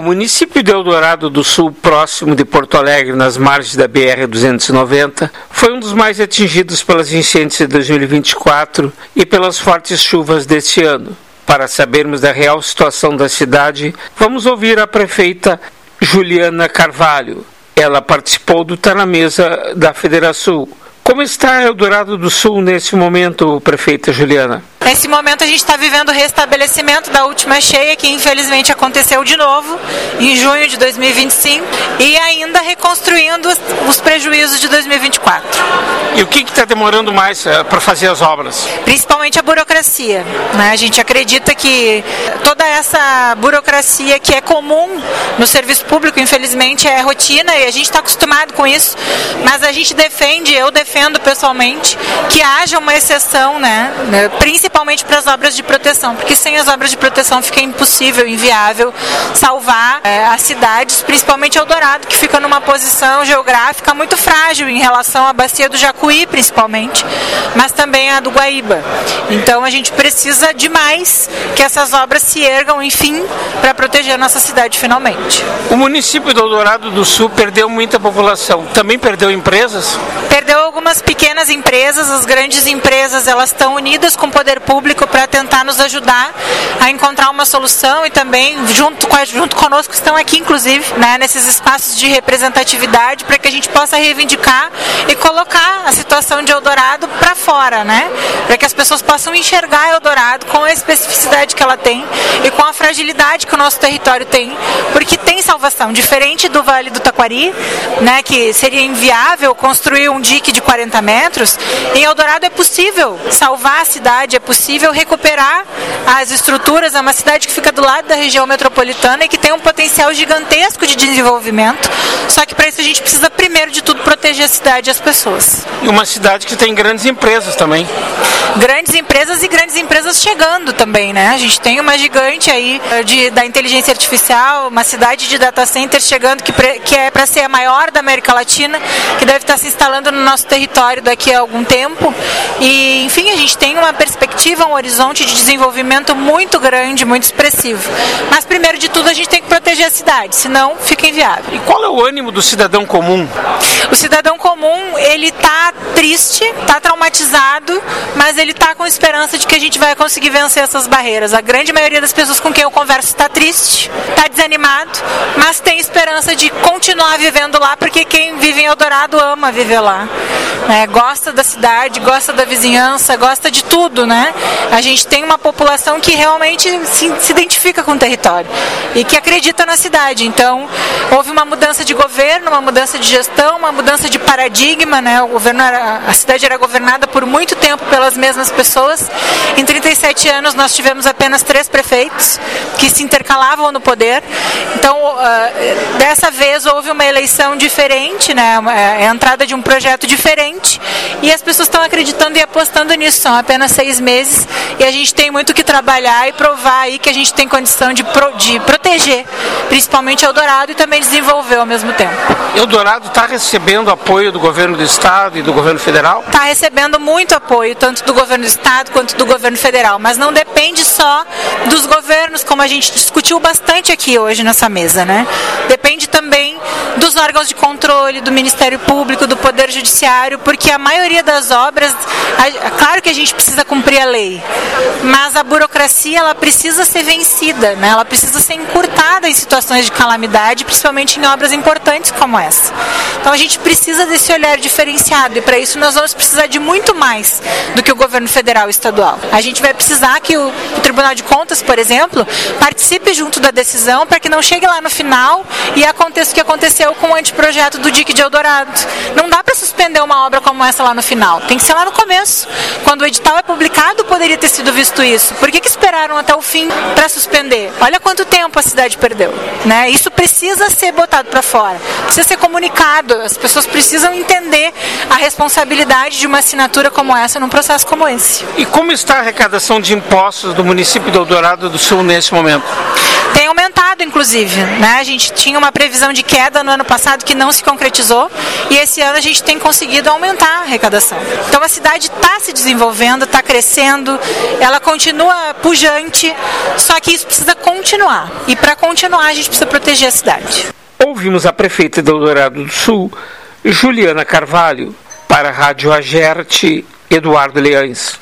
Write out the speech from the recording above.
município de Eldorado do Sul, próximo de Porto Alegre, nas margens da BR-290, foi um dos mais atingidos pelas enchentes de 2024 e pelas fortes chuvas deste ano. Para sabermos da real situação da cidade, vamos ouvir a prefeita Juliana Carvalho. Ela participou do Tá na Mesa da Federação. Como está Eldorado do Sul nesse momento, prefeita Juliana? Nesse momento a gente está vivendo o restabelecimento da última cheia, que infelizmente aconteceu de novo, em junho de 2025, e ainda reconstruindo os prejuízos de 2024. E o que está demorando mais para fazer as obras? Principalmente a burocracia, né? A gente acredita que toda essa burocracia que é comum no serviço público, infelizmente, é rotina e a gente está acostumado com isso, mas a gente eu defendo pessoalmente que haja uma exceção, né? Principalmente para as obras de proteção, porque sem as obras de proteção fica impossível, inviável salvar as cidades, principalmente Eldorado, que fica numa posição geográfica muito frágil em relação à bacia do Jacuí, principalmente, mas também a do Guaíba. Então a gente precisa demais que essas obras se ergam, enfim, para proteger a nossa cidade finalmente. O município de Eldorado do Sul perdeu muita população, também perdeu empresas? Perdeu algumas pequenas empresas, as grandes empresas elas estão unidas com o poder público para tentar nos ajudar a encontrar uma solução e também junto conosco estão aqui inclusive, né, nesses espaços de representatividade para que a gente possa reivindicar e colocar a situação de Eldorado para fora, né, para que as pessoas possam enxergar Eldorado com a especificidade que ela tem e com a fragilidade que o nosso território tem, porque tem salvação, diferente do Vale do Taquari, né, que seria inviável construir um dique de 40 metros, em Eldorado é possível salvar a cidade, é possível recuperar as estruturas, é uma cidade que fica do lado da região metropolitana e que tem um potencial gigantesco de desenvolvimento, só que para isso a gente precisa primeiro de tudo proteger a cidade e as pessoas. E uma cidade que tem grandes empresas também. Grandes empresas e grandes empresas chegando também, né? A gente tem uma gigante aí da inteligência artificial, uma cidade de data centers chegando que é para ser a maior da América Latina, que deve estar se instalando no nosso território daqui a algum tempo. E, enfim, a gente tem uma perspectiva, um horizonte de desenvolvimento muito grande, muito expressivo. Mas, primeiro de tudo, a gente tem que proteger a cidade, senão fica inviável. E qual é o ânimo do cidadão comum? O cidadão comum, ele está triste, está traumatizado, mas ele está com esperança de que a gente vai conseguir vencer essas barreiras. A grande maioria das pessoas com quem eu converso está triste, está desanimado, mas tem esperança de continuar vivendo lá, porque quem vive em Eldorado ama viver lá. Gosta da cidade, gosta da vizinhança, gosta de tudo, né? A gente tem uma população que realmente se identifica com o território e que acredita na cidade. Então, houve uma mudança de governo, uma mudança de gestão, uma mudança de paradigma, né? A cidade era governada por muito tempo pelas mesmas pessoas. Em 37 anos nós tivemos apenas 3 prefeitos que se intercalavam no poder. Então, dessa vez houve uma eleição diferente, né? A entrada de um projeto diferente e as pessoas estão acreditando e apostando nisso. São apenas 6 meses e a gente tem muito que trabalhar e provar aí que a gente tem condição de proteger, principalmente Eldorado, e também desenvolver ao mesmo tempo. Eldorado está recebendo apoio do governo do estado e do governo federal? Está recebendo muito apoio, tanto do governo do estado quanto do governo federal, mas não depende só dos governos, como a gente discutiu bastante aqui hoje nessa mesa, né? Depende também dos órgãos de controle, do Ministério Público, do Poder Judiciário, porque a maioria das obras, claro que a gente precisa cumprir a lei, mas a burocracia ela precisa ser vencida, né? Ela precisa ser encurtada em situações de calamidade, principalmente em obras importantes como essa. Então a gente precisa desse olhar diferenciado e para isso nós vamos precisar de muito mais do que o governo federal e estadual. A gente vai precisar que o Tribunal de Contas, por exemplo, participe junto da decisão para que não chegue lá no final e aconteça o que aconteceu com o anteprojeto do dique de Eldorado. Não dá para suspender uma obra como essa lá no final, tem que ser lá no começo. Quando o edital é publicado, poderia ter sido visto isso. Por que esperaram até o fim para suspender? Olha quanto tempo a cidade perdeu, né? Isso precisa ser botado para fora, precisa ser comunicado, as pessoas precisam entender a responsabilidade de uma assinatura como essa num processo como esse. E como está a arrecadação de impostos do município de Eldorado do Sul nesse momento? tem aumentado, inclusive, né? A gente tinha uma previsão de queda no ano passado que não se concretizou e esse ano a gente tem conseguido aumentar a arrecadação. Então a cidade está se desenvolvendo, está crescendo, ela continua pujante, só que isso precisa continuar. E para continuar a gente precisa proteger a cidade. Ouvimos a prefeita de Eldorado do Sul, Juliana Carvalho, para a Rádio Agerte, Eduardo Leães.